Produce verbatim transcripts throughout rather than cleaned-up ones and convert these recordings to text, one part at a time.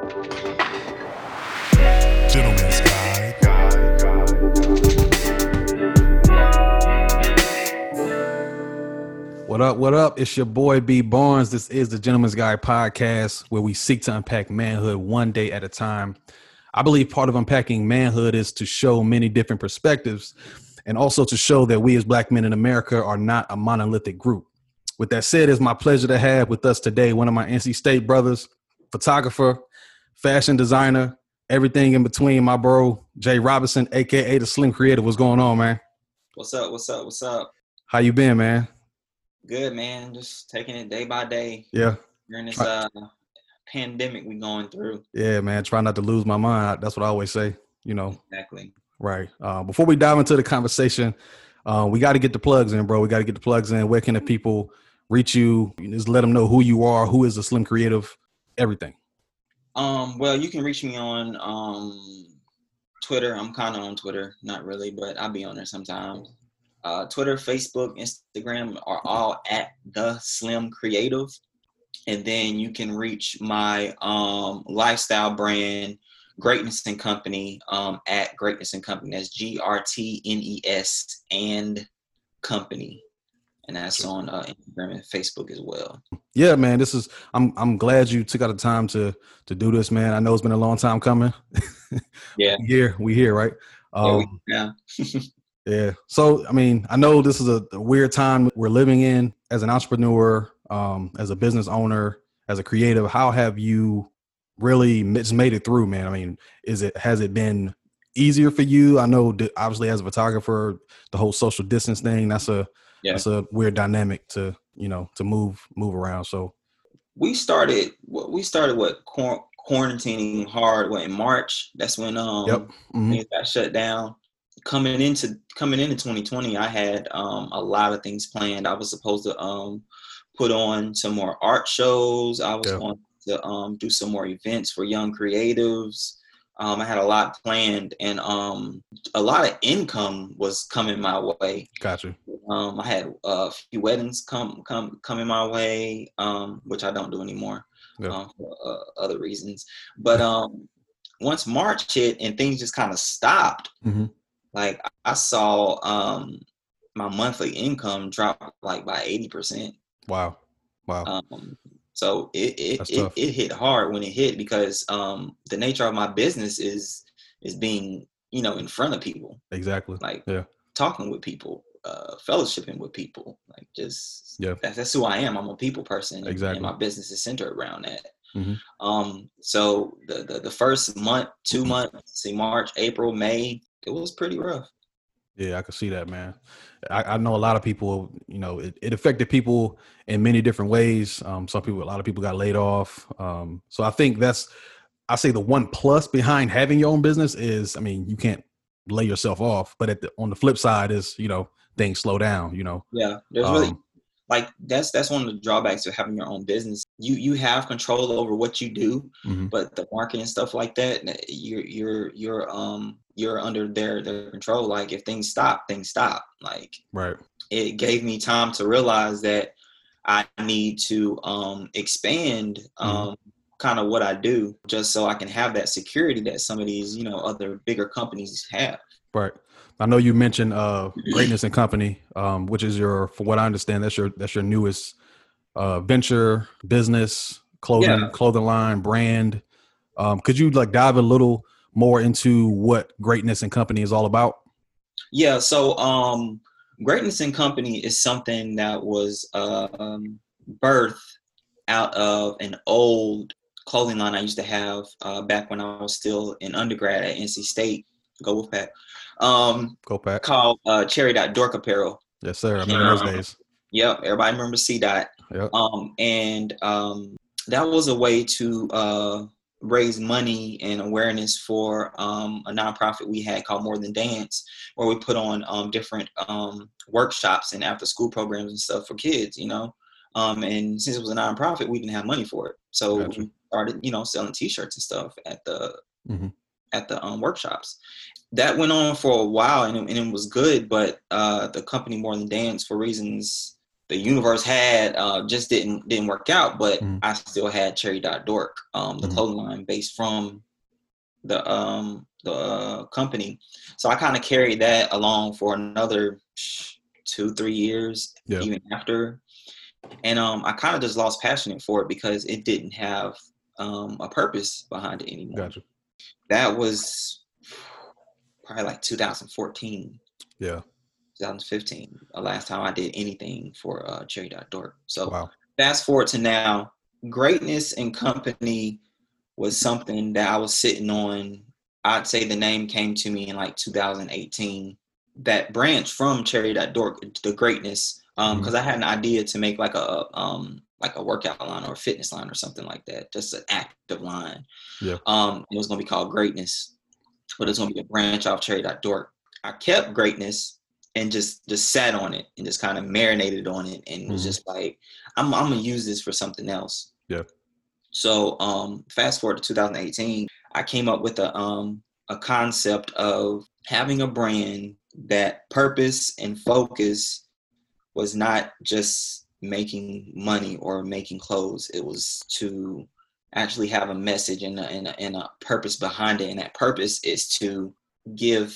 Gentleman's Guide. What up, what up? It's your boy B Barnes. This is the Gentleman's Guide podcast, where we seek to unpack manhood one day at a time. I believe part of unpacking manhood is to show many different perspectives, and also to show that we as Black men in America are not a monolithic group. With that said, it's my pleasure to have with us today one of my N C State brothers, photographer, fashion designer, everything in between, my bro, Jay Robinson, a k a. The Slim Creator. What's going on, man? What's up? What's up? What's up? How you been, man? Good, man. Just taking it day by day. Yeah. During this uh, pandemic we going through. Yeah, man. Try not to lose my mind. That's what I always say, you know. Exactly. Right. Uh, before we dive into the conversation, uh, we got to get the plugs in, bro. We got to get the plugs in. Where can the people reach you? Just let them know who you are, who is the Slim Creative, everything. Um. Well, you can reach me on um Twitter. I'm kind of on Twitter, not really, but I'll be on there sometimes. Uh, Twitter, Facebook, Instagram are all at the Slim Creative. And then you can reach my um, lifestyle brand, Greatness and Company, um, at Greatness and Company. That's G R T N E S and Company. And that's on uh, Instagram and Facebook as well. Yeah, man. This is I'm I'm glad you took out the time to to do this, man. I know it's been a long time coming. Yeah. we here, we here, right? Um, yeah. We, yeah. Yeah. So, I mean, I know this is a, a weird time we're living in as an entrepreneur, um, as a business owner, as a creative. How have you really just made it through, man? I mean, is it, has it been easier for you? I know that obviously as a photographer, the whole social distance thing, that's a, yeah. that's a weird dynamic to, you know, to move, move around. So we started, we started what quarantining hard what, in March. That's when, um, yep. mm-hmm. things got shut down. Coming into coming into twenty twenty, I had um, a lot of things planned. I was supposed to um, put on some more art shows. I was yeah. going to um, do some more events for young creatives. Um, I had a lot planned, and um, a lot of income was coming my way. Gotcha. Um, I had a few weddings come come coming my way, um, which I don't do anymore yeah. um, for uh, other reasons. But um, once March hit and things just kind of stopped. Mm-hmm. Like I saw um, my monthly income drop like by eighty percent. Wow. Wow. Um, so it it, it it hit hard when it hit because um, the nature of my business is is being, you know, in front of people. Exactly. Like yeah. talking with people, uh, fellowshipping with people. Like just yeah. That's, that's who I am. I'm a people person. Exactly. And my business is centered around that. Mm-hmm. Um, so the, the the first month, two months, see March, April, May. It was pretty rough. Yeah, I could see that, man. I, I know a lot of people, you know, it, it affected people in many different ways. Um, some people, a lot of people got laid off. Um, so I think that's, I say the one plus behind having your own business is, I mean, you can't lay yourself off, but at the, on the flip side is, you know, things slow down, you know? Yeah. There's um, really, like, that's, that's one of the drawbacks of having your own business. You, you have control over what you do, mm-hmm. but the marketing and stuff like that, you're, you're, you're, um, you're under their, their control. Like if things stop, things stop. Like right. It gave me time to realize that I need to um, expand um, mm-hmm. kind of what I do just so I can have that security that some of these, you know, other bigger companies have. Right. I know you mentioned uh, Greatness and Company, um, which is your, for what I understand, that's your, that's your newest uh, venture, business, clothing, yeah. clothing line, brand. Um, could you like dive a little more into what Greatness and Company is all about? Yeah. So um, Greatness and Company is something that was uh, um, birthed out of an old clothing line I used to have uh, back when I was still in undergrad at N C State. Go Wolfpack. Um, Go Pack. Called uh, Cherry Dot Dork Apparel. Yes, sir. I remember those days. Yep. Everybody remembers C Dot. Yep. Um, and um, that was a way to uh, raise money and awareness for um, a nonprofit we had called More Than Dance, where we put on um, different um, workshops and after school programs and stuff for kids, you know. Um, and since it was a nonprofit, we didn't have money for it. So gotcha. We started, you know, selling t-shirts and stuff at the mm-hmm. at the um, workshops. That went on for a while and it, and it was good, but uh, the company More Than Dance, for reasons the universe had uh, just didn't didn't work out, but mm-hmm. I still had Cherry Dot Dork, um, the mm-hmm. clothing line based from the um, the uh, company. So I kind of carried that along for another two, three years, yeah. even after. And um, I kind of just lost passion for it because it didn't have um, a purpose behind it anymore. Gotcha. That was probably like two thousand fourteen. Yeah. twenty fifteen, the last time I did anything for uh, Cherry Dot Dork. So wow. Fast forward to now, Greatness and Company was something that I was sitting on. I'd say the name came to me in like two thousand eighteen. That branch from Cherry Dot Dork, the Greatness, um, because mm-hmm. I had an idea to make like a um like a workout line or a fitness line or something like that, just an active line. Yeah. Um, it was gonna be called Greatness, but it's gonna be a branch off Cherry Dot Dork. I kept Greatness and just just sat on it and just kind of marinated on it and mm-hmm. was just like, I'm I'm gonna use this for something else. Yeah. So um, fast forward to two thousand eighteen, I came up with a um a concept of having a brand that purpose and focus was not just making money or making clothes. It was to actually have a message and a, and a, and a purpose behind it. And that purpose is to give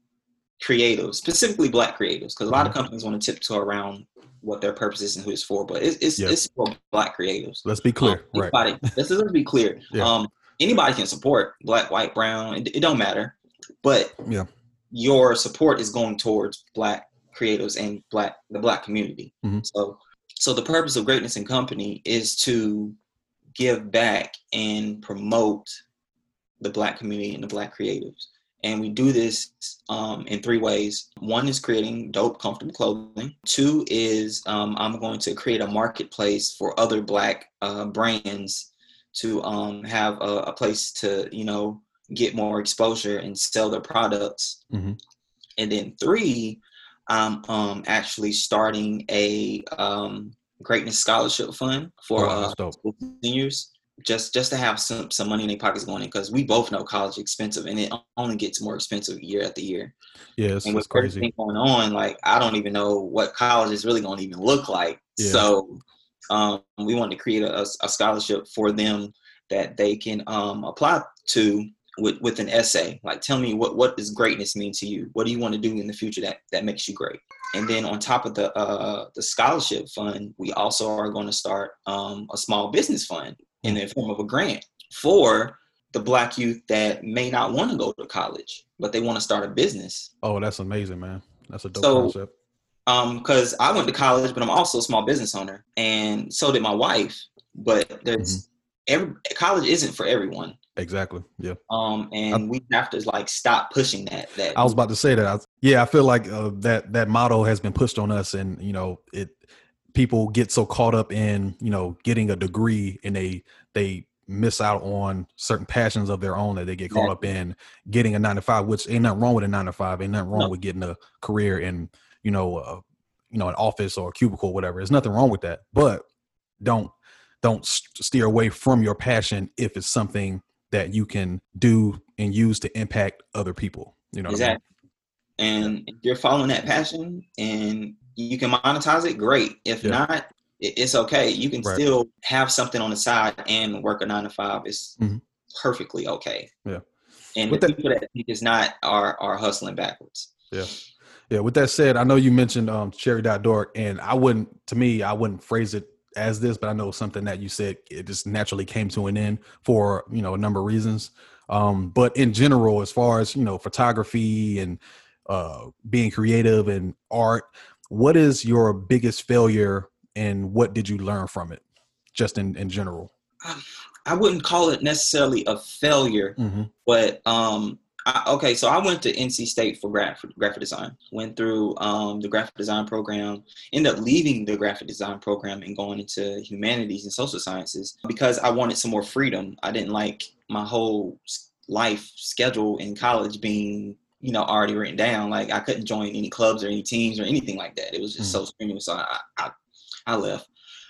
creatives, specifically Black creatives, because a lot of companies want to tiptoe around what their purpose is and who it's for, but it's it's, yep. it's for Black creatives. Let's be clear, um, anybody, right? let's, let's be clear. Yeah. Um, anybody can support Black, white, brown. It, it don't matter, but yeah. your support is going towards Black creatives and Black the Black community. Mm-hmm. So, so the purpose of Greatness and Company is to give back and promote the Black community and the Black creatives. And we do this um, in three ways. One is creating dope, comfortable clothing. Two is um, I'm going to create a marketplace for other Black uh, brands to um, have a, a place to, you know, get more exposure and sell their products. Mm-hmm. And then three, I'm um, actually starting a um, Greatness Scholarship Fund for oh, uh, seniors. Just just to have some, some money in their pockets going in, because we both know college is expensive and it only gets more expensive year after year. Yeah, it's, and with it's crazy. everything going on, like I don't even know what college is really going to even look like. Yeah. So um, we want to create a, a scholarship for them that they can um, apply to with, with an essay. Like, tell me what, what does greatness mean to you? What do you want to do in the future that, that makes you great? And then on top of the uh, the scholarship fund, we also are going to start um, a small business fund in the form of a grant for the Black youth that may not want to go to college, but they want to start a business. Oh, that's amazing, man. That's a dope so, concept. Um, because I went to college, but I'm also a small business owner, and so did my wife. But there's mm-hmm. every college isn't for everyone. Exactly. Yeah. Um, and I, we have to like stop pushing that. That I was about to say that. I, yeah, I feel like uh, that that motto has been pushed on us, and you know it. People get so caught up in, you know, getting a degree and they they miss out on certain passions of their own that they get caught yeah. up in getting a nine to five, which ain't nothing wrong with a nine to five. Ain't nothing wrong no. with getting a career in, you know, uh, you know, an office or a cubicle, whatever. There's nothing wrong with that. But don't don't steer away from your passion if it's something that you can do and use to impact other people. You know, exactly. What I mean? And if you're following that passion and you can monetize it, great. If yeah. not, it's okay. You can right. still have something on the side and work a nine to five. It's mm-hmm. perfectly okay. Yeah. And with the that, people that think it's not are are hustling backwards. Yeah. Yeah. With that said, I know you mentioned um, Cherry Dot Dork, and I wouldn't, to me, I wouldn't phrase it as this, but I know something that you said, it just naturally came to an end for, you know, a number of reasons. Um, but in general, as far as, you know, photography and uh, being creative and art, what is your biggest failure and what did you learn from it, just in, in general? Um, I wouldn't call it necessarily a failure, mm-hmm. but um, I, okay, so I went to N C State for graphic, graphic design, went through um, the graphic design program, ended up leaving the graphic design program and going into humanities and social sciences because I wanted some more freedom. I didn't like my whole life schedule in college being, you know, already written down. Like I couldn't join any clubs or any teams or anything like that. It was just mm. so strenuous. So I, I, I left.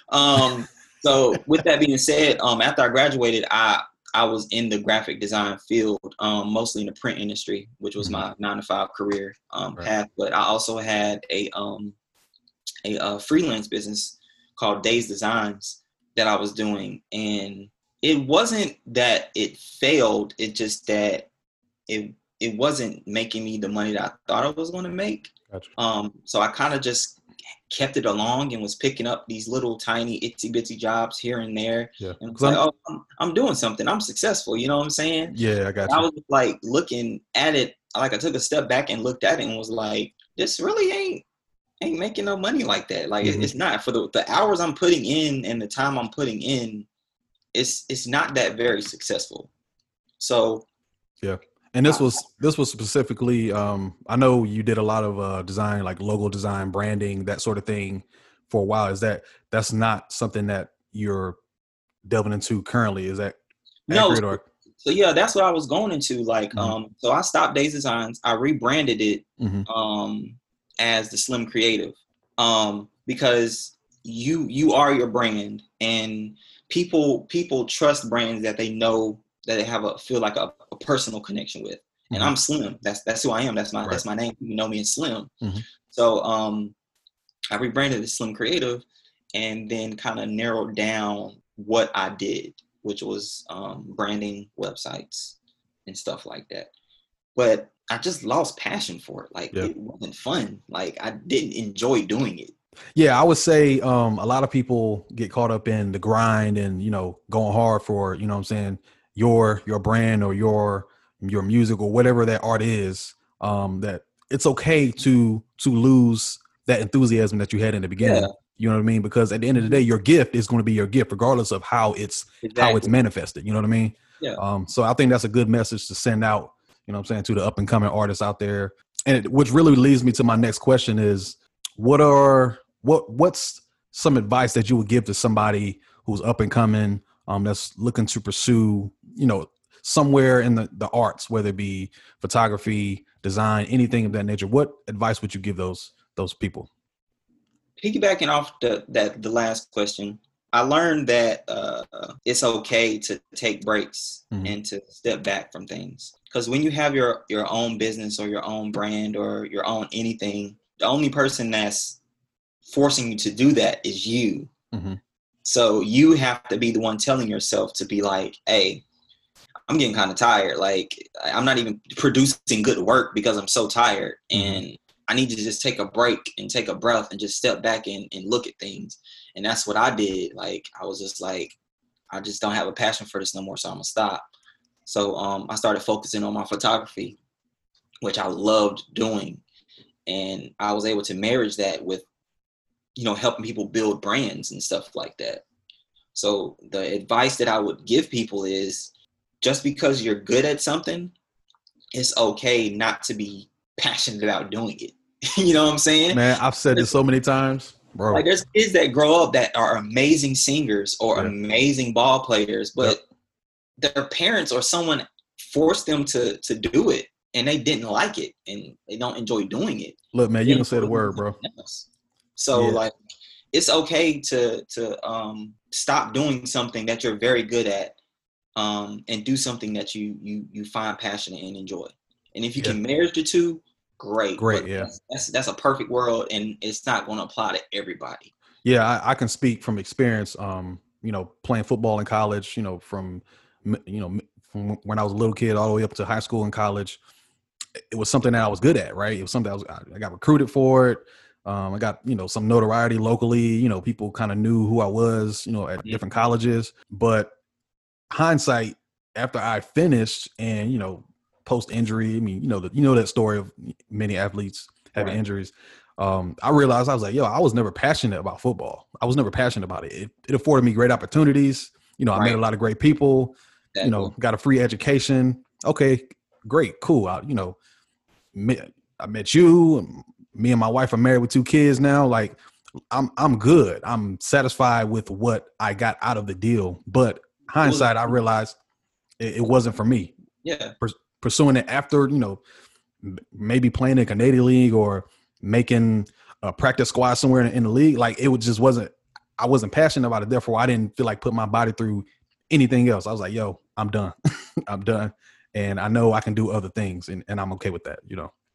Um, so with that being said, um, after I graduated, I, I was in the graphic design field, um, mostly in the print industry, which was mm-hmm. my nine to five career um, right. path. But I also had a, um, a, a freelance business called Days Designs that I was doing. And it wasn't that it failed. It just that it it wasn't making me the money that I thought I was going to make. Gotcha. Um, so I kind of just kept it along and was picking up these little tiny itsy bitsy jobs here and there. Yeah. And was like, oh, I'm, I'm doing something. I'm successful. You know what I'm saying? Yeah, I got and you. I was like looking at it, like I took a step back and looked at it and was like, this really ain't ain't making no money like that. Like mm-hmm. it's not for the, the hours I'm putting in and the time I'm putting in. It's it's not that very successful. So yeah. And this was this was specifically, um, I know you did a lot of uh, design, like logo design, branding, that sort of thing for a while. Is that that's not something that you're delving into currently? Is that accurate? No. Or? So yeah, that's what I was going into. Like, mm-hmm. um, so I stopped Days Designs. I rebranded it mm-hmm. um, as the Slim Creative um, because you you are your brand, and people people trust brands that they know that they have a feel like a, a personal connection with. And mm-hmm. I'm Slim. That's that's who I am. That's my right. that's my name. You know me as Slim. Mm-hmm. So um, I rebranded as Slim Creative, and then kind of narrowed down what I did, which was um, branding websites and stuff like that. But I just lost passion for it. Like yeah. it wasn't fun. Like I didn't enjoy doing it. Yeah, I would say um, a lot of people get caught up in the grind and, you know, going hard for, you know what I'm saying, your your brand or your your music or whatever that art is, um, that it's okay to to lose that enthusiasm that you had in the beginning. Yeah. You know what I mean? Because at the end of the day, your gift is going to be your gift, regardless of how it's exactly. how it's manifested. You know what I mean? Yeah. Um, so I think that's a good message to send out, you know what I'm saying, to the up and coming artists out there. And it, which really leads me to my next question is, what are what what's some advice that you would give to somebody who's up and coming, um, that's looking to pursue, you know, somewhere in the, the arts, whether it be photography, design, anything of that nature? What advice would you give those those people? Piggybacking off the that the last question, I learned that uh, it's okay to take breaks mm-hmm. and to step back from things. Because when you have your, your own business or your own brand or your own anything, the only person that's forcing you to do that is you. Mm-hmm. So you have to be the one telling yourself to be like, hey, I'm getting kind of tired. Like, I'm not even producing good work because I'm so tired. Mm-hmm. And I need to just take a break and take a breath and just step back and, and look at things. And that's what I did. Like, I was just like, I just don't have a passion for this no more, so I'm going to stop. So um, I started focusing on my photography, which I loved doing. And I was able to marriage that with, you know, helping people build brands and stuff like that. So the advice that I would give people is, just because you're good at something, it's okay not to be passionate about doing it. You know what I'm saying? Man, I've said this so many times, bro. Like, there's kids that grow up that are amazing singers or yeah. amazing ball players, but yep. their parents or someone forced them to to do it, and they didn't like it, and they don't enjoy doing it. Look, man, you don't say the word, bro. So yeah. like, it's okay to to um, stop doing something that you're very good at, um, and do something that you you you find passionate and enjoy. And if you yeah. can marriage the two, great. Great, but yeah. That's, that's that's a perfect world, and it's not going to apply to everybody. Yeah, I, I can speak from experience. Um, you know, playing football in college. You know, from you know from when I was a little kid all the way up to high school and college. It was something that I was good at, right? It was something I was. I got recruited for it. Um, I got, you know, some notoriety locally. You know, people kind of knew who I was, you know, at different colleges. But hindsight, after I finished and, you know, post injury, I mean, you know, the, you know that story of many athletes having right. injuries. Um, I realized I was like, yo, I was never passionate about football. I was never passionate about it. It, it afforded me great opportunities. You know, I right. met a lot of great people. That's you know, cool. Got a free education. Okay, great, cool. I, you know, met, I met you. Me and my wife are married with two kids now. Like, I'm I'm good. I'm satisfied with what I got out of the deal. But hindsight, I realized it, it wasn't for me. Yeah. Pur- pursuing it after, you know, maybe playing in Canadian League or making a practice squad somewhere in, in the league. Like, it just wasn't, I wasn't passionate about it. Therefore, I didn't feel like putting my body through anything else. I was like, yo, I'm done. I'm done. And I know I can do other things, and, and I'm okay with that, you know.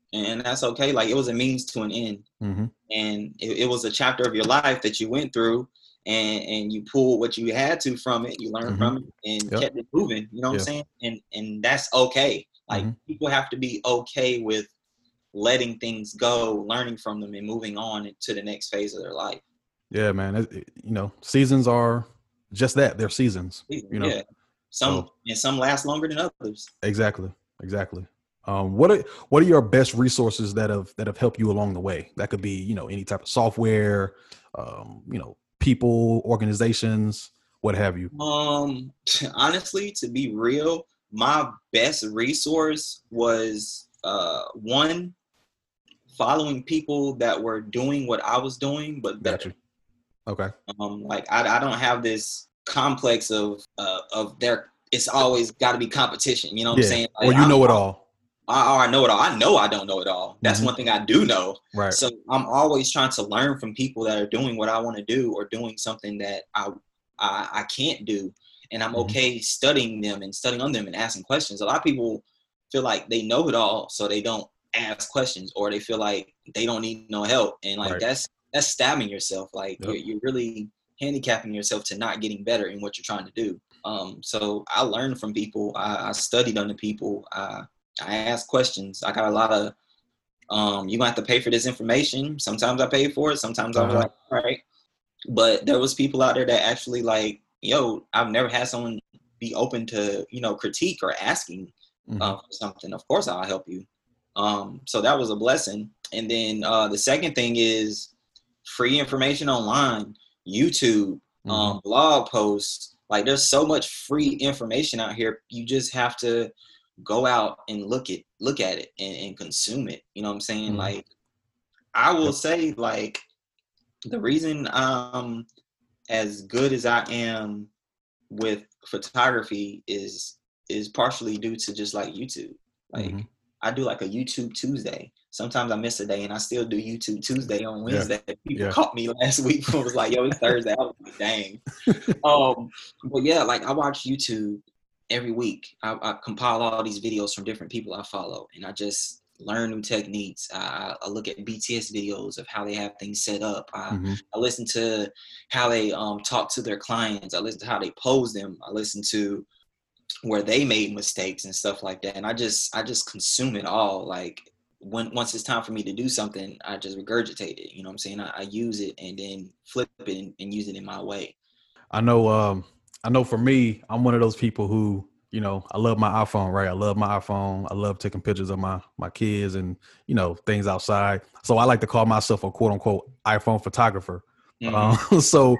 and that's okay. Like, it was a means to an end, Mm-hmm. and it, it was a chapter of your life that you went through, and and you pulled what you had to from it. You learned Mm-hmm. from it and Yep. kept it moving. You know what Yeah. I'm saying? And and that's okay. Like, Mm-hmm. people have to be okay with letting things go, learning from them, and moving on to the next phase of their life. Yeah, man. It, it- you know, seasons are just that. They're seasons. You know. Yeah, some So and some last longer than others. exactly, exactly. Um, what are what are your best resources that have that have helped you along the way? That could be, you know, any type of software, um, you know, people, organizations, what have you. Um, honestly, to be real, my best resource was uh one, following people that were doing what I was doing, but Got better. you. Okay. Um, like I, I don't have this complex of uh, of there. It's always got to be competition. You know what I'm Yeah. saying? Or Like, you I'm, know it all. I, or I know it all. I know I don't know it all. That's Mhm. one thing I do know. Right. So I'm always trying to learn from people that are doing what I want to do or doing something that I I, I can't do, and I'm Mhm. okay studying them and studying on them and asking questions. A lot of people feel like they know it all, so they don't ask questions, or they feel like they don't need no help, and like Right. that's that's stabbing yourself. Like, Yep. you're you're really handicapping yourself to not getting better in what you're trying to do. Um, so I learned from people. I, I studied under people. I I asked questions. I got a lot of um, you gonna have to pay for this information. Sometimes I paid for it. Sometimes I was Uh-huh. like, all right. But there was people out there that actually like, yo, I've never had someone be open to, you know, critique or asking Mhm. uh, for something. Of course, I'll help you. Um, so that was a blessing. And then uh, the second thing is free information online, YouTube, Mhm. um, blog posts. Like, there's so much free information out here. You just have to go out and look at look at it and, and consume it. You know what I'm saying? Mhm. Like, I will Yep. say, like, the reason um as good as I am with photography is is partially due to just like YouTube. Like, Mhm. I do like a YouTube Tuesday. Sometimes I miss a day and I still do YouTube Tuesday on Yeah. Wednesday. People Yeah. caught me last week and was like, yo, it's Thursday. I was like, dang. Um, but yeah, like, I watch YouTube every week. I, I compile all these videos from different people I follow, and I just learn new techniques. I, I look at B T S videos of how they have things set up. I, Mhm. I listen to how they um, talk to their clients. I listen to how they pose them. I listen to where they made mistakes and stuff like that. And I just I just consume it all. Like, when once it's time for me to do something, I just regurgitate it. You know what I'm saying? I, I use it and then flip it and, and use it in my way. I know um I know for me, I'm one of those people who, you know, I love my iPhone, right? I love my iPhone. I love taking pictures of my my kids and, you know, things outside. So I like to call myself a quote unquote iPhone photographer. Mhm. Uh, so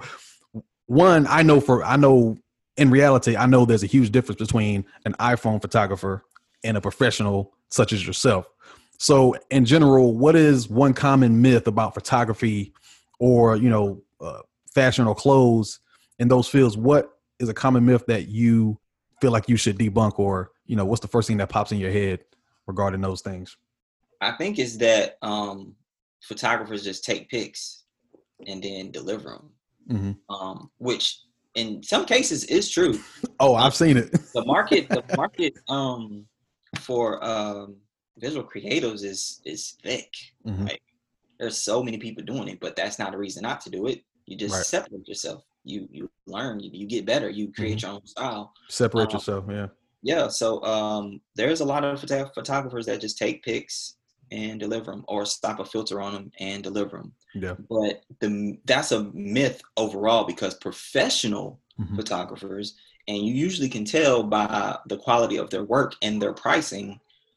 one, I know for I know in reality, I know there's a huge difference between an iPhone photographer and a professional such as yourself. So in general, what is one common myth about photography or, you know, uh, fashion or clothes in those fields? What is a common myth that you feel like you should debunk, or, you know, what's the first thing that pops in your head regarding those things? I think it's that um, photographers just take pics and then deliver them, Mm-hmm. um, which in some cases is true. Oh, Um, I've seen it. the market, the market um, for um, visual creatives is is thick. Mm-hmm. Like, there's so many people doing it, but that's not a reason not to do it. You just Right. separate yourself. You you learn. You, you get better. You create Mm-hmm. your own style. Separate Um, yourself. Yeah. yeah. So um, there's a lot of photog- photographers that just take pics and deliver them, or slap a filter on them and deliver them. Yeah. But the that's a myth overall, because professional Mm-hmm. photographers, and you usually can tell by the quality of their work and their pricing,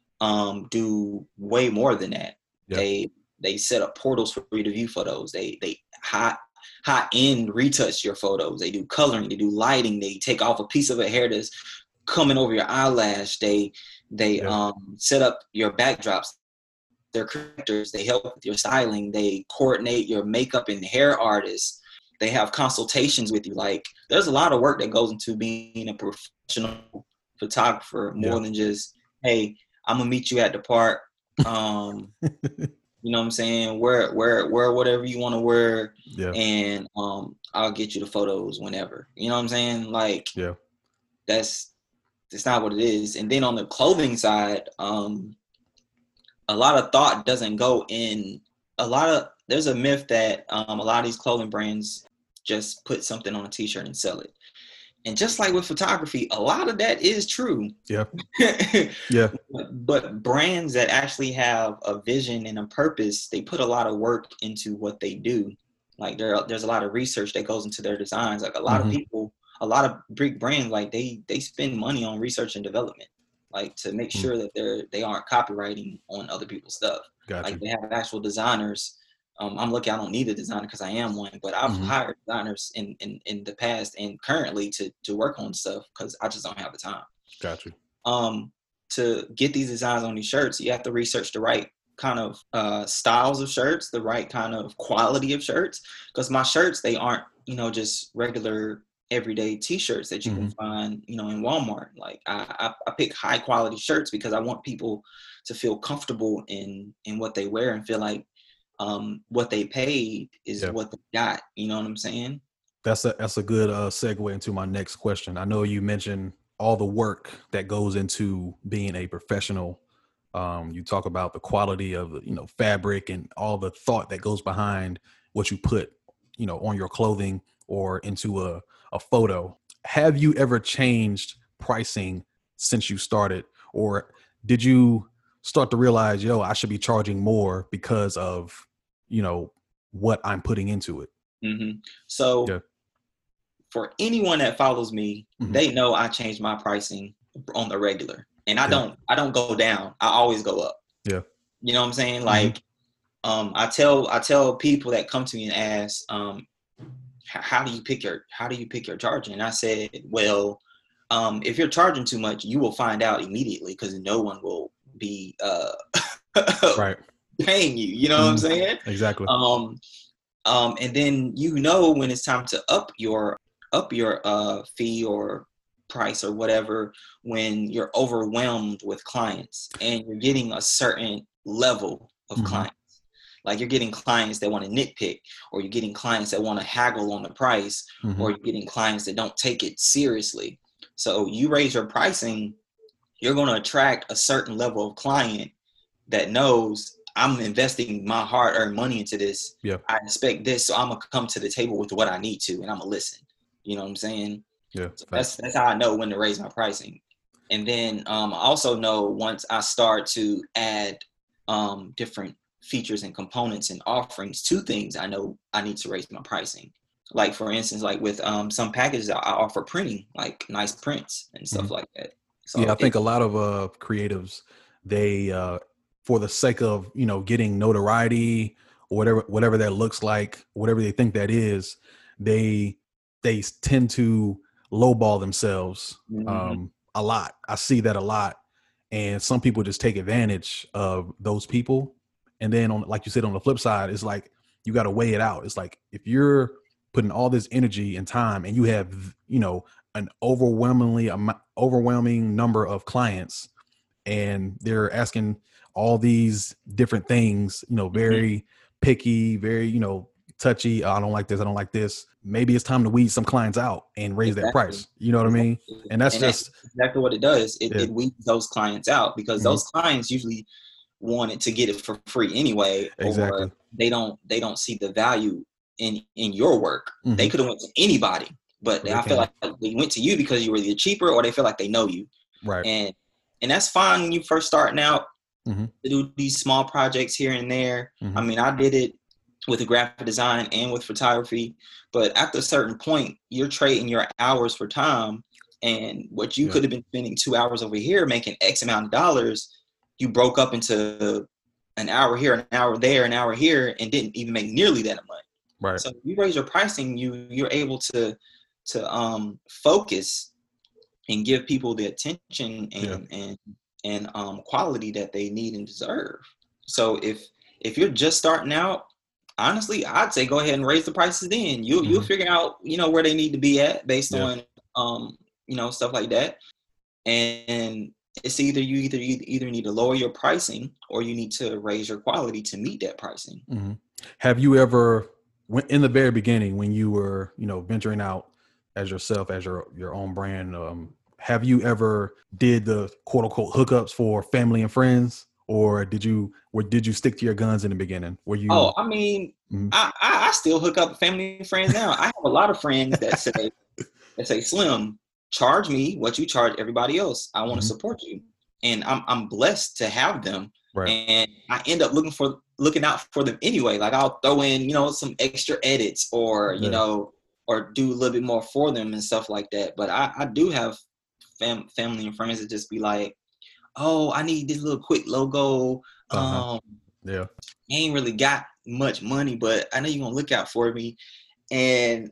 um, do way more than that. Yeah. They they set up portals for you to view photos. They they high high end retouch your photos. They do coloring. They do lighting. They take off a piece of a hair that's coming over your eyelash. They they Yeah. um, set up your backdrops. They're correctors. They help with your styling. They coordinate your makeup and hair artists. They have consultations with you. Like, there's a lot of work that goes into being a professional photographer, more Yeah. than just, hey, I'm gonna meet you at the park. Um, you know what I'm saying? Wear wear wear whatever you want to wear, Yeah. and um, I'll get you the photos whenever. You know what I'm saying? Like, Yeah. that's that's not what it is. And then on the clothing side, um, a lot of thought doesn't go in. A lot of there's a myth that um, a lot of these clothing brands just put something on a t-shirt and sell it. And just like with photography, a lot of that is true. Yeah. Yeah. But, but brands that actually have a vision and a purpose, they put a lot of work into what they do. Like there, there's a lot of research that goes into their designs. Like a lot mm-hmm. of people, a lot of big brands, like they they spend money on research and development, like to make mm-hmm. sure that they're they aren't copywriting on other people's stuff. Gotcha. Like they have actual designers. Um, I'm lucky I don't need a designer because I am one, but I've mm-hmm. hired designers in, in, in the past and currently to, to work on stuff because I just don't have the time. Gotcha. Um, to get these designs on these shirts, you have to research the right kind of uh, styles of shirts, the right kind of quality of shirts, because my shirts, they aren't, you know, just regular everyday t-shirts that you mm-hmm. can find, you know, in Walmart. Like I, I, I pick high quality shirts because I want people to feel comfortable in, in what they wear and feel like um what they paid is yep. what they got. You know what I'm saying? That's a that's a good uh segue into my next question. I know you mentioned all the work that goes into being a professional. Um you talk about the quality of, you know, fabric and all the thought that goes behind what you put, you know, on your clothing or into a a photo. Have you ever changed pricing since you started, or did you start to realize, yo, I should be charging more because of, you know, what I'm putting into it? Mm-hmm. So yeah. for anyone that follows me, mm-hmm. they know I change my pricing on the regular, and I yeah. don't, I don't go down. I always go up. Yeah. You know what I'm saying? Like, mm-hmm. um, I tell, I tell people that come to me and ask, um, how do you pick your, how do you pick your charging? And I said, well, um, if you're charging too much, you will find out immediately because no one will be uh right paying you, you know mm-hmm. what I'm saying? Exactly. Um um and then you know when it's time to up your up your uh fee or price or whatever when you're overwhelmed with clients and you're getting a certain level of mm-hmm. clients. Like you're getting clients that want to nitpick, or you're getting clients that want to haggle on the price, mm-hmm. or you're getting clients that don't take it seriously. So you raise your pricing, you're going to attract a certain level of client that knows I'm investing my hard-earned money into this. Yeah. I expect this, so I'm going to come to the table with what I need to, and I'm going to listen. You know what I'm saying? Yeah. So that's that's how I know when to raise my pricing. And then um, I also know once I start to add um, different features and components and offerings to things, I know I need to raise my pricing. Like, for instance, like with um, some packages, I offer printing, like nice prints and stuff mm-hmm. like that. So yeah, I think a lot of uh, creatives, they, uh, for the sake of, you know, getting notoriety or whatever, whatever that looks like, whatever they think that is, they they tend to lowball themselves mm-hmm. um, a lot. I see that a lot, and some people just take advantage of those people. And then, on like you said, on the flip side, it's like you got to weigh it out. It's like if you're putting all this energy and time, and you have, you know, an overwhelmingly um, overwhelming number of clients, and they're asking all these different things, you know, very mm-hmm. picky, very, you know, touchy. Oh, I don't like this. I don't like this. Maybe it's time to weed some clients out and raise exactly. that price. You know what exactly. I mean? And that's and just that's exactly what it does. It, yeah. it weeds those clients out because mm-hmm. those clients usually wanted to get it for free anyway, exactly. or they don't they don't see the value in in your work. Mm-hmm. They could have went to anybody. But I feel like they went to you because you were either cheaper or they feel like they know you. Right. And and that's fine when you first starting out mm-hmm. to do these small projects here and there. Mm-hmm. I mean, I did it with the graphic design and with photography. But after a certain point, you're trading your hours for time. And what you yeah. could have been spending two hours over here making X amount of dollars, you broke up into an hour here, an hour there, an hour here, and didn't even make nearly that much. Right. So if you raise your pricing, you you're able to to um focus and give people the attention and yeah. and and um quality that they need and deserve. So if if you're just starting out, honestly, I'd say go ahead and raise the prices then. You mm-hmm. you'll figure out, you know, where they need to be at based yeah. on um you know, stuff like that. And it's either you either you either need to lower your pricing or you need to raise your quality to meet that pricing. Mm-hmm. Have you ever, in the very beginning, when you were, you know, venturing out as yourself, as your your own brand, um, have you ever did the quote unquote hookups for family and friends, or did you, or did you stick to your guns in the beginning? Were you? Oh, I mean, Mhm. I, I I still hook up with family and friends now. I have a lot of friends that say that say, Slim, charge me what you charge everybody else. I want to Mhm. support you, and I'm I'm blessed to have them. Right. And I end up looking for looking out for them anyway. Like I'll throw in, you know, some extra edits, or you Yeah. know, or do a little bit more for them and stuff like that. But I I do have fam- family and friends that just be like, oh, I need this little quick logo. Uh-huh. Um, Yeah. I ain't really got much money, but I know you're gonna look out for me. And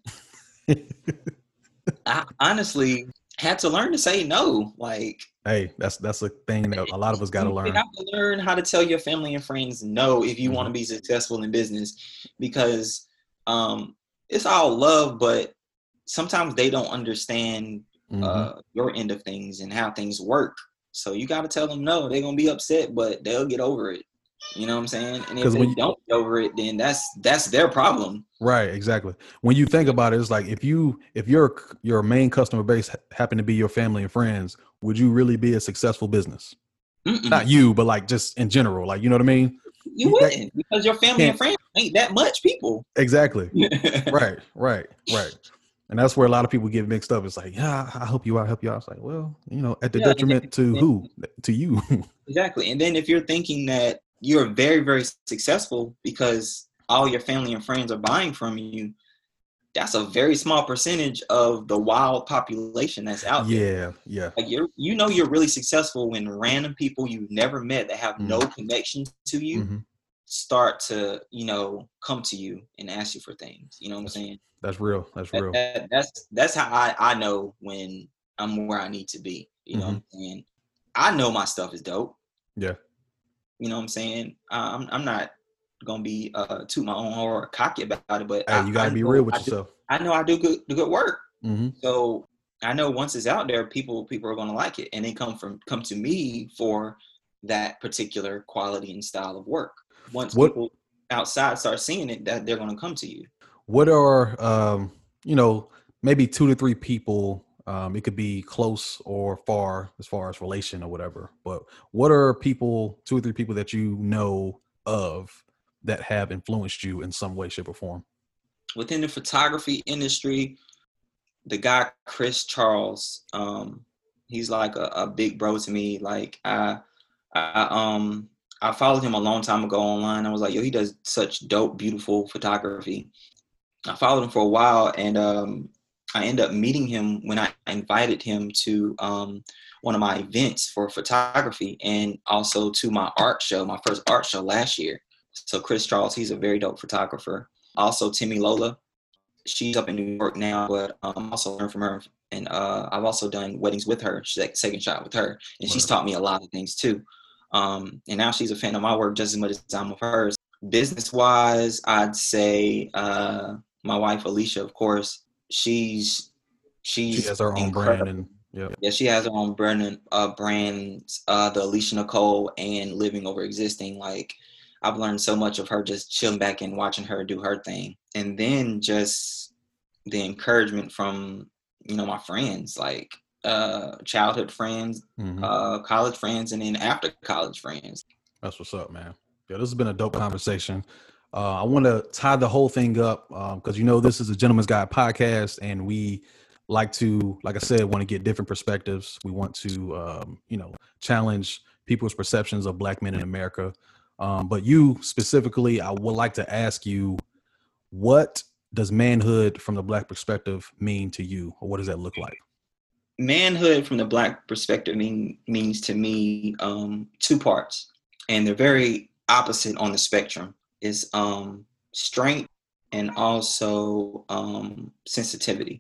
I honestly had to learn to say no. Like, Hey, that's that's a thing that a lot of us got to you learn. have to learn how to tell your family and friends no if you Mhm. want to be successful in business, because um, it's all love, but sometimes they don't understand Mhm. uh, your end of things and how things work. So you got to tell them no. They're gonna be upset, but they'll get over it. You know what I'm saying? And if 'Cause they when you- don't get over it, then that's that's their problem. Right, exactly. When you think about it, it's like if you if your your main customer base ha- happen to be your family and friends, would you really be a successful business? Mm-mm. Not you, but like just in general, like you know what I mean? You You- that- wouldn't, because your family can't- and friends ain't that much people. Exactly. Right, right, right. And that's where a lot of people get mixed up. It's like, yeah, I help you out, help you out. It's like, well, you know, at the Yeah, detriment to yeah. who? To you. Exactly. And then if you're thinking that you're very, very successful because all your family and friends are buying from you, that's a very small percentage of the wild population that's out there. Yeah, yeah. Like you're, you know, you're really successful when random people you've never met that have no connection to you Mhm. start to, you know, come to you and ask you for things. You know what I'm saying? That's real. That's That, real. that, that's that's how I, I know when I'm where I need to be. You know what I'm saying? I know my stuff is dope. Yeah. You know what I'm saying? Uh, I'm I'm not gonna be uh toot my own horn or cocky about it, but Hey, I, you gotta I be know real with I do, yourself. I know I do good do good work. Mm-hmm. So I know once it's out there, people people are gonna like it, and they come from come to me for that particular quality and style of work. Once What- people outside start seeing it, that they're gonna come to you. What are um, you know, maybe two to three people, um, it could be close or far as far as relation or whatever, but what are people, two or three people that you know of that have influenced you in some way, shape, or form? Within the photography industry, the guy Chris Charles, um, he's like a, a big bro to me. Like I, I um I followed him a long time ago online. I was like, yo, he does such dope, beautiful photography. I followed him for a while, and um, I ended up meeting him when I invited him to um, one of my events for photography, and also to my art show, my first art show last year. So Chris Charles, he's a very dope photographer. Also Timmy Lola, she's up in New York now, but um, also learned from her. And uh, I've also done weddings with her, second shot with her, and she's taught me a lot of things too. Um, and now she's a fan of my work just as much as I'm of hers. Business wise, I'd say uh, my wife Alicia, of course, she's she's She has her own incredible. brand, and yeah, Yeah, she has her own brand, uh, brands, uh, the Alicia Nicole and Living Over Existing. Like, I've learned so much of her just chilling back and watching her do her thing, and then just the encouragement from you know my friends, like uh, childhood friends, mm-hmm. uh, college friends, and then after college friends. That's what's up, man. Yeah, this has been a dope conversation. Uh, I want to tie the whole thing up because um, you know this is a Gentleman's Guide podcast, and we like to, like I said, want to get different perspectives. We want to, um, you know, challenge people's perceptions of Black men in America. Um, but you specifically, I would like to ask you, what does manhood from the Black perspective mean to you, or what does that look like? Manhood from the Black perspective mean, means to me um, two parts, and they're very opposite on the spectrum. Is um, strength and also um, sensitivity.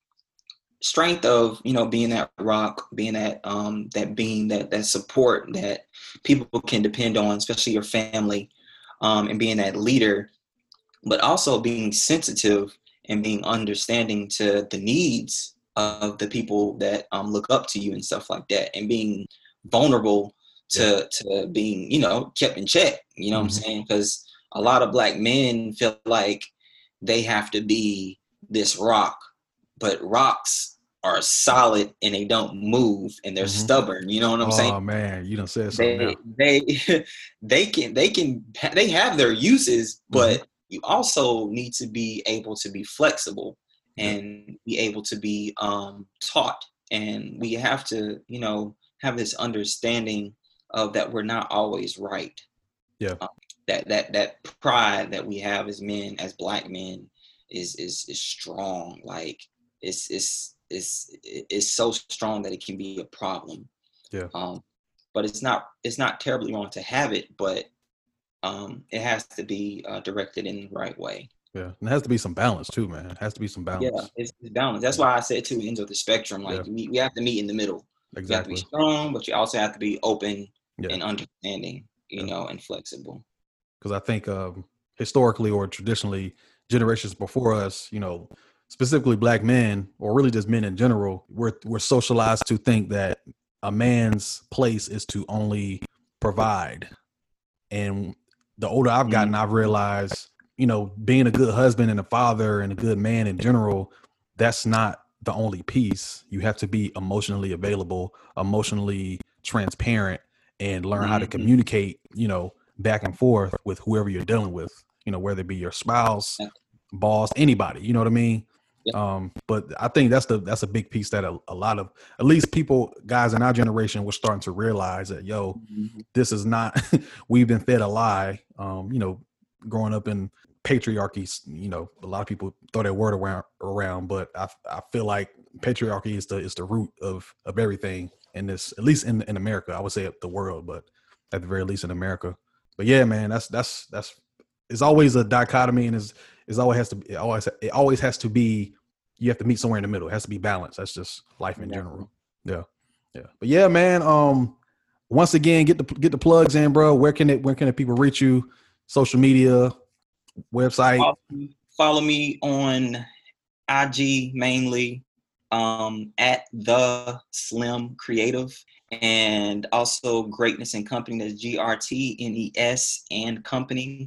Strength of you know being that rock, being that um, that being that that support that people can depend on, especially your family, um, and being that leader, but also being sensitive and being understanding to the needs of the people that um, look up to you and stuff like that, and being vulnerable to yeah. to being you know kept in check. You know mm-hmm. what I'm saying? Because a lot of Black men feel like they have to be this rock, but rocks are solid and they don't move and they're Mhm. stubborn. You know what I'm Oh saying? man, you done said something now. They they they can they can they have their uses, but you also need to be able to be flexible Yeah. and be able to be um, taught. And we have to, you know, have this understanding of that we're not always right. Yeah. Um, that that that pride that we have as men, as black men, is is is strong. Like it's it's it's it's so strong that it can be a problem. Yeah. Um, but it's not it's not terribly wrong to have it, but um, it has to be uh, directed in the right way. Yeah. And there has to be some balance too, man. It has to be some balance. Yeah, it's, it's balanced. That's why I said two ends of the spectrum. Like Yeah. we, we have to meet in the middle. Exactly. You have to be strong, but you also have to be open Yeah. and understanding, you Yeah. know, and flexible. Because I think um, historically or traditionally, generations before us, you know, specifically black men, or really just men in general, we're we're socialized to think that a man's place is to only provide. And the older I've gotten, I've realized, you know, being a good husband and a father and a good man in general, that's not the only piece. You have to be emotionally available, emotionally transparent, and learn how to Mhm. communicate, you know, back and forth with whoever you're dealing with, you know, whether it be your spouse, Yeah. boss, anybody, you know what I mean? Yeah. Um, but I think that's the that's a big piece that a, a lot of, at least people, guys in our generation, were starting to realize that, yo, Mhm. this is not, we've been fed a lie. Um, you know, growing up in patriarchy, you know, a lot of people throw that word around around, but I I feel like patriarchy is the is the root of of everything in this, at least in in America. I would say the world, but at the very least in America. But yeah, man, that's that's that's it's always a dichotomy, and it's it's always has to be, it always it always has to be, you have to meet somewhere in the middle. It has to be balanced. That's just life in general. Yeah. Yeah. But yeah, man, um once again, get the get the plugs in, bro. Where can it where can the people reach you? Social media, website. Follow, follow me on I G mainly, um, at the Slim Creative, and also Greatness and Company. That's G R T N E S and Company.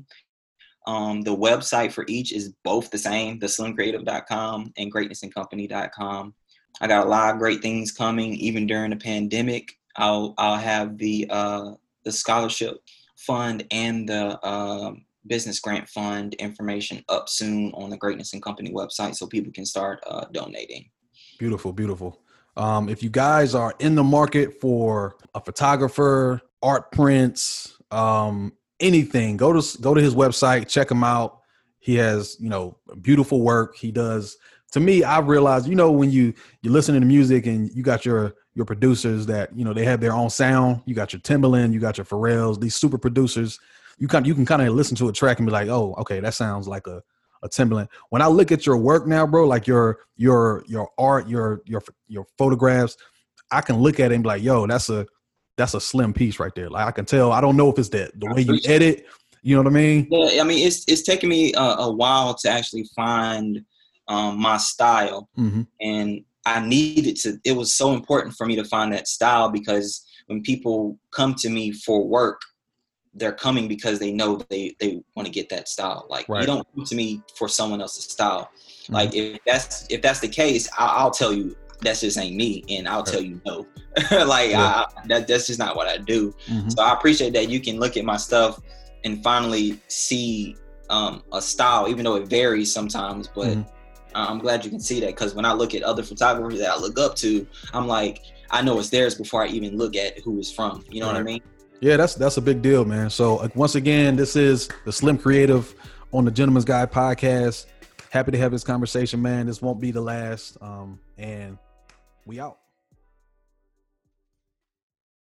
Um, the website for each is both the same, the slim creative dot com and greatness and company dot com. I got a lot of great things coming, even during the pandemic. I'll I'll have the uh, the scholarship fund and the uh, business grant fund information up soon on the Greatness and Company website, so people can start uh, donating. Beautiful, beautiful. Um, if you guys are in the market for a photographer, art prints, um, anything, go to go to his website, check him out. He has, you know, beautiful work. He does. To me, I've realized, you know, when you you listen to music and you got your your producers that, you know, they have their own sound. You got your Timbaland, you got your Pharrells, these super producers. You kind you can kind of listen to a track and be like, oh, okay, that sounds like a a Timbaland. When I look at your work now, bro, like your your your art, your your your photographs, I can look at it and be like, yo, that's a that's a slim piece right there. Like I can tell. I don't know if it's that the way you edit. You know what I mean? Yeah, I mean, it's it's taken me a, a while to actually find um, my style, Mm-hmm. and I needed to. It was so important for me to find that style, because when people come to me for work, they're coming because they know they they want to get that style. Like Right. you don't come to me for someone else's style. Mm-hmm. Like if that's if that's the case, I, I'll tell you that's just ain't me, and I'll Right. tell you no. like Yeah. I, that that's just not what I do. Mm-hmm. So I appreciate that you can look at my stuff and finally see um, a style, even though it varies sometimes. But Mm-hmm. I'm glad you can see that, because when I look at other photographers that I look up to, I'm like, I know it's theirs before I even look at who it's from. You know Right. what I mean? Yeah, that's that's a big deal, man. So uh, once again, this is the Slim Creative on the Gentleman's Guide podcast. Happy to have this conversation, man. This won't be the last. Um, and we out.